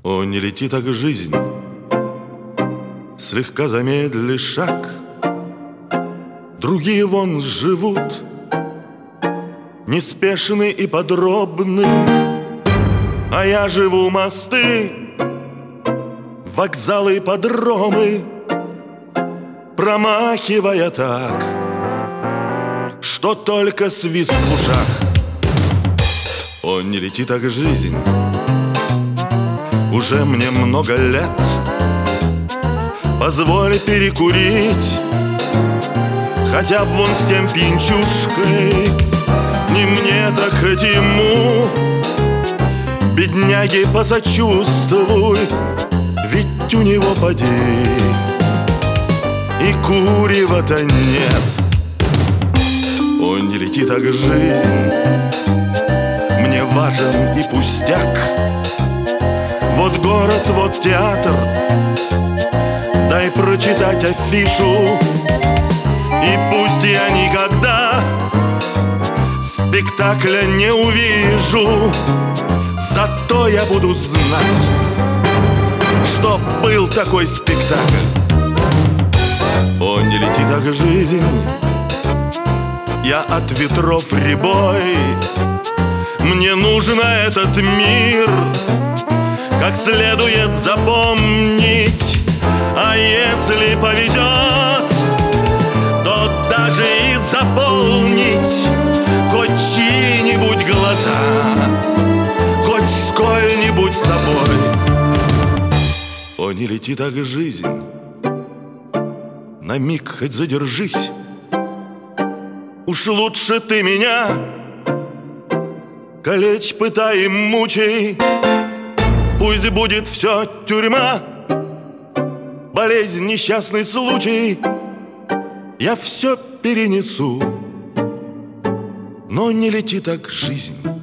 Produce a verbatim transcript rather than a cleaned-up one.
О, не лети так жизнь, слегка замедли шаг. Другие вон живут, неспешны и подробны, а я живу мосты, вокзалы и подромы, промахивая так, что только свист в ушах. О, не лети так жизнь, уже мне много лет, позволь перекурить, хотя б вон с тем пьянчушкой. Не мне, так хоть ему, бедняге, посочувствуй, ведь у него поди и курева-то нет. О, не лети так жизнь, мне важен и пустяк. Вот город, вот театр, дай прочитать афишу, и пусть я никогда спектакля не увижу, зато я буду знать, что был такой спектакль. О, не лети так жизнь, я от ветров рябой, мне нужен этот мир как следует запомнить. А если повезет, то даже и заполнить хоть чьи-нибудь глаза, хоть сколь-нибудь собой. О, не лети так жизнь, на миг хоть задержись. Уж лучше ты меня калечь, пытай и мучай. Пусть будет все тюрьма, болезнь, несчастный случай, я все перенесу. Но не лети так жизнь,